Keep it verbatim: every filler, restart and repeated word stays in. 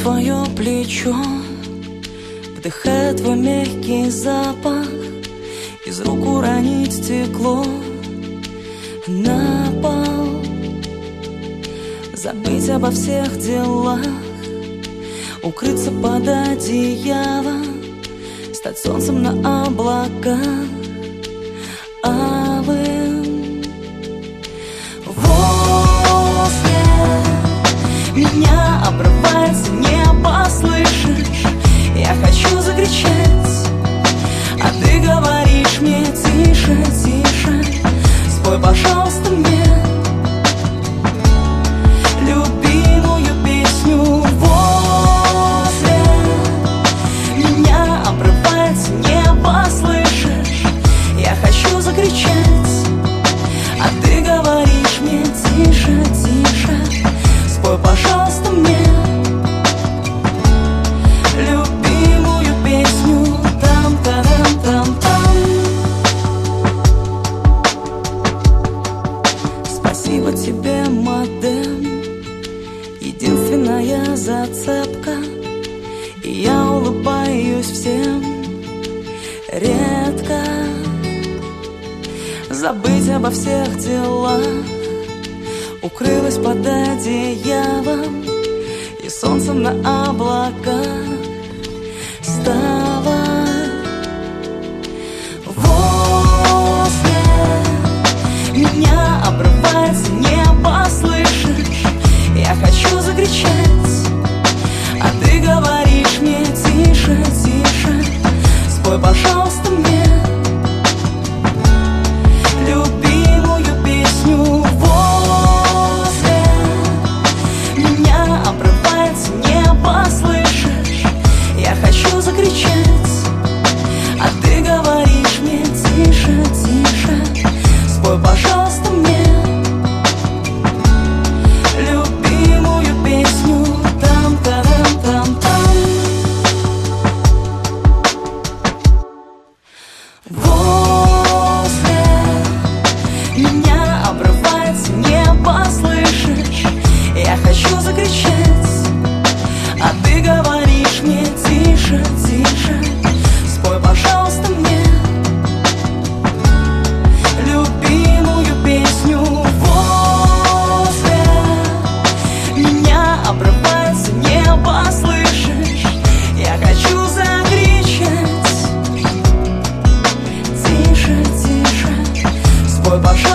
твое плечо, вдыхая твой мягкий запах, из рук уронить стекло на пол, забыть обо всех делах, укрыться под одеялом, стать солнцем на облаках алым. Возле меня обрывается небо, слышишь? Я хочу закричать, а ты говоришь мне тише, тише. Спой, пожалуйста, мне любимую песню. Возле меня обрывается небо, слышишь? Я хочу закричать, а ты говоришь мне тише, тише. Спой, пожалуйста, мне любимую песню. Там-там-там-там. Спасибо тебе, модем, единственная зацепка. И я улыбаюсь всем редко. Забыть обо всех делах, укрылась под одеялом и солнцем на облаках стала. Возле меня обрывается небо, слышишь? Я хочу закричать, а ты говоришь мне тише, тише. Спой, пожалуйста, мне любимую песню. Возле меня обрывается небо, слышишь? Я хочу закричать, а ты говоришь мне тише, тише. Спой, пожалуйста, мне любимую песню. Там-там-там-там. Возле меня обрывается небо, слышишь? Я хочу закричать, а ты говоришь мне тише, тише. Спой, пожалуйста, мне любимую песню. Возле меня обрывается небо, слышишь? Я хочу закричать, тише, тише. Спой, пожалуйста.